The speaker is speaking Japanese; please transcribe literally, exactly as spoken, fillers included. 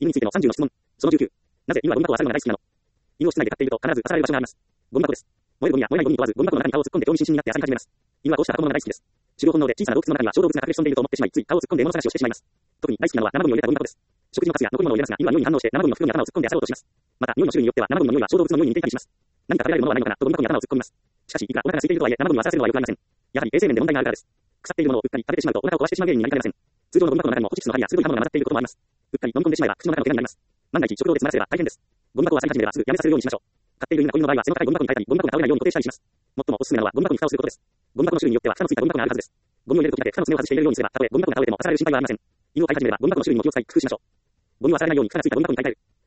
犬についてのさんじゅうの質問。そのじゅうきゅう。なぜ犬はゴミ箱を漁るのが大好きなの？犬を室内で飼っていると必ず漁られる場所があります。ゴミ箱です。燃えるゴミや燃えないゴミに問わず、ゴミ箱の中に顔を突っ込んで興味津々になって漁り始めます。犬はこうした箱物が大好きです。狩猟本能で小さな洞窟の中には小動物が隠れ潜んでいると思ってしまい、つい顔を突っ込んで物探しをしてしまいます。特に大好きなのは生ゴミを入れたゴミ箱です。食事のカスや残り物を入れますが、犬は匂いに反応して生ゴミの袋に頭を突っ込んで漁ろうとします。また、匂いの種類によっては生ゴミの匂いは小動物の匂いに似ていたりします。何か食べられるものはないのかなとゴミ箱に頭を突っ込みます。しかし、いくらお腹が空いているとはいえ、生ゴミを漁らせるのは良くありません。やはり衛生面で問題があるからです。腐っているものをうっかり食べてしまうとお腹を壊してしまう原因になりかねません。通常のゴミ箱の中にもホチキスの針や鋭い刃物が混ざっていることもあります。うっかり飲み込んでしまえば口の中の怪我になります。万が一食道で詰まらせれば大変です。ゴミ箱を漁り始めればすぐやめさせるようにしましょう。飼っている犬が子犬の場合は背の高いゴミ箱に変えたり、ゴミ箱が倒れないように固定したりします。最もおすすめなのはゴミ箱に蓋をすることです。ゴミ箱の種類によっては蓋のついたゴミ箱があるはずです。ゴミを入れるときだけ蓋の爪を外して入れるようにすれば、たとえゴミ箱が倒れても漁られる心配はありません。犬を飼い始めればゴミ箱の種類にも気を使い工夫しましょう。ゴミを漁られないように蓋がついたゴミ箱に変え替える。